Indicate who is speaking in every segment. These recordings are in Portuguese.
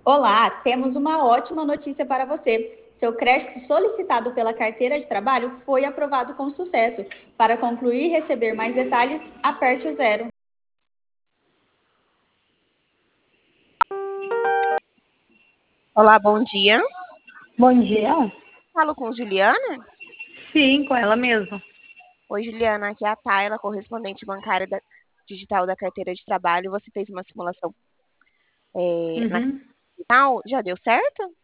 Speaker 1: Olá, temos uma ótima notícia para você. Seu crédito solicitado pela carteira de trabalho foi aprovado com sucesso. Para concluir e receber mais detalhes, aperte o zero.
Speaker 2: Olá, bom dia.
Speaker 3: Bom dia.
Speaker 2: Falo com Juliana?
Speaker 3: Sim, com ela mesma.
Speaker 2: Oi, Juliana, aqui é a Tayla, correspondente bancária digital da carteira de trabalho. Você fez uma simulação na
Speaker 3: Uhum.
Speaker 2: digital? Já deu certo?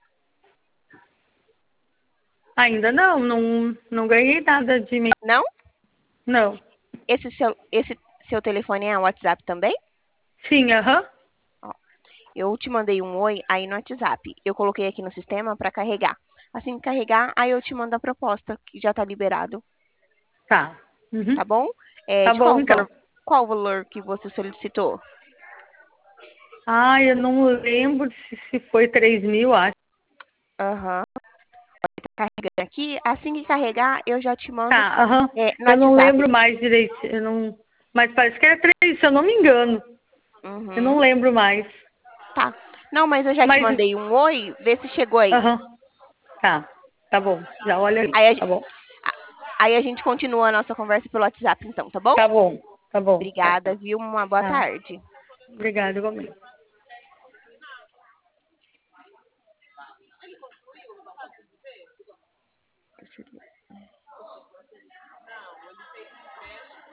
Speaker 3: Ainda não ganhei nada de mim.
Speaker 2: Não?
Speaker 3: Não.
Speaker 2: Esse seu telefone é o WhatsApp também?
Speaker 3: Sim, aham.
Speaker 2: Ó, eu te mandei um oi aí no WhatsApp. Eu coloquei aqui no sistema para carregar. Assim que carregar, aí eu te mando a proposta, que já está liberado,
Speaker 3: Tá. Uhum.
Speaker 2: tá bom?
Speaker 3: Tá
Speaker 2: De
Speaker 3: bom, então.
Speaker 2: qual valor que você solicitou?
Speaker 3: Ah, eu não lembro se foi 3.000, acho.
Speaker 2: Aham. Carregando aqui. Assim que carregar, eu já te mando
Speaker 3: Tá, aham.
Speaker 2: no
Speaker 3: Eu não
Speaker 2: WhatsApp.
Speaker 3: lembro mais direito. Eu não... Mas parece que era 3, se eu não me engano. Eu não
Speaker 2: Uhum.
Speaker 3: lembro mais.
Speaker 2: Tá. Não, mas eu já te
Speaker 3: Mas,
Speaker 2: mandei um oi, vê se chegou aí.
Speaker 3: aham. Tá. Tá bom. Já olha aí.
Speaker 2: Aí a,
Speaker 3: Tá bom.
Speaker 2: aí a gente continua a nossa conversa pelo WhatsApp, então, tá bom?
Speaker 3: Tá bom. Tá bom. Tá.
Speaker 2: Obrigada, viu? Uma boa
Speaker 3: Tá.
Speaker 2: tarde.
Speaker 3: Obrigada, igualmente.